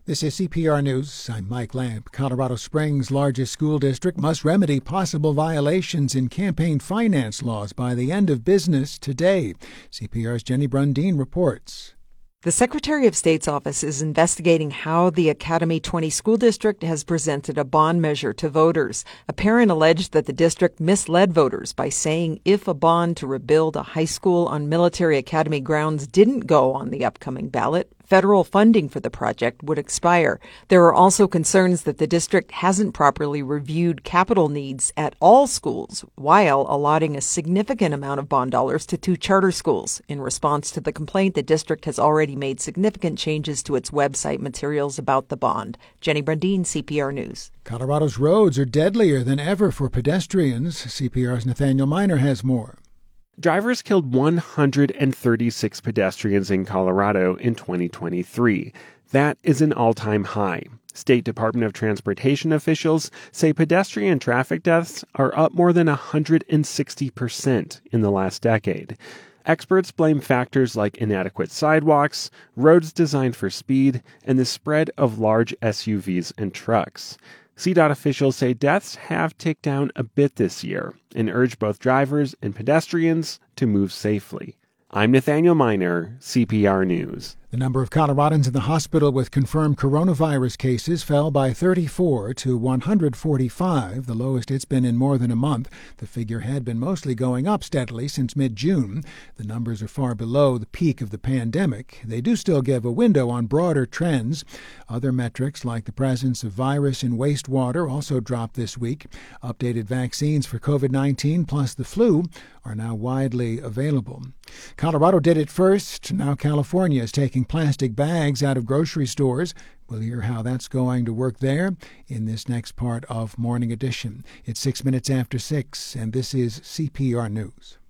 This is CPR News. I'm Mike Lamb. Colorado Springs' largest school district must remedy possible violations in campaign finance laws by the end of business today. CPR's Jenny Brundeen reports. The Secretary of State's office is investigating how the Academy 20 school district has presented a bond measure to voters. A parent alleged that the district misled voters by saying if a bond to rebuild a high school on Military Academy grounds didn't go on the upcoming ballot, federal funding for the project would expire. There are also concerns that the district hasn't properly reviewed capital needs at all schools while allotting a significant amount of bond dollars to 2 charter schools. In response to the complaint, the district has already made significant changes to its website materials about the bond. Jenny Brundeen, CPR News. Colorado's roads are deadlier than ever for pedestrians. CPR's Nathaniel Miner has more. Drivers killed 136 pedestrians in Colorado in 2023. That is an all-time high. State Department of Transportation officials say pedestrian traffic deaths are up more than 160% in the last decade. Experts blame factors like inadequate sidewalks, roads designed for speed, and the spread of large SUVs and trucks. CDOT officials say deaths have ticked down a bit this year and urge both drivers and pedestrians to move safely. I'm Nathaniel Miner, CPR News. The number of Coloradans in the hospital with confirmed coronavirus cases fell by 34 to 145, the lowest it's been in more than a month. The figure had been mostly going up steadily since mid-June. The numbers are far below the peak of the pandemic. They do still give a window on broader trends. Other metrics, like the presence of virus in wastewater, also dropped this week. Updated vaccines for COVID-19 plus the flu are now widely available. Colorado did it first. Now California is taking plastic bags out of grocery stores. We'll hear how that's going to work there in this next part of Morning Edition. It's 6 minutes after 6, and this is CPR News.